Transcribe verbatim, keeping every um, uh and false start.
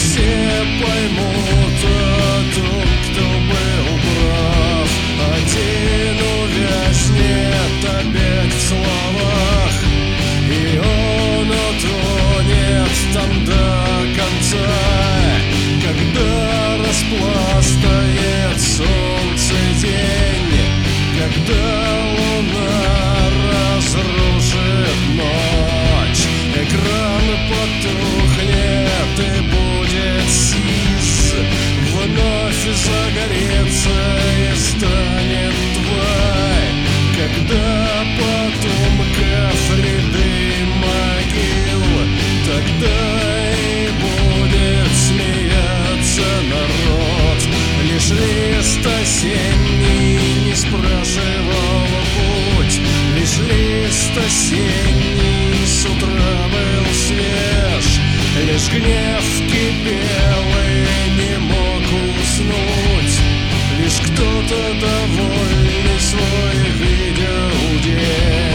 все поймут о том, кто был прав. Один увязнет опять в словах, и он утонет там до конца. Когда распластает солнце день, когда луна разрушит ночь, экран потухнет и будет сиз, вновь загореться и станет тварь. Когда потомков ряды могил, тогда и будет смеяться народ. Лишь лист осенний не спрашивал путь, лишь лист осенний с утра был свеж, лишь гнев кипел и не мог уснуть, лишь кто-то довольный свой видел день.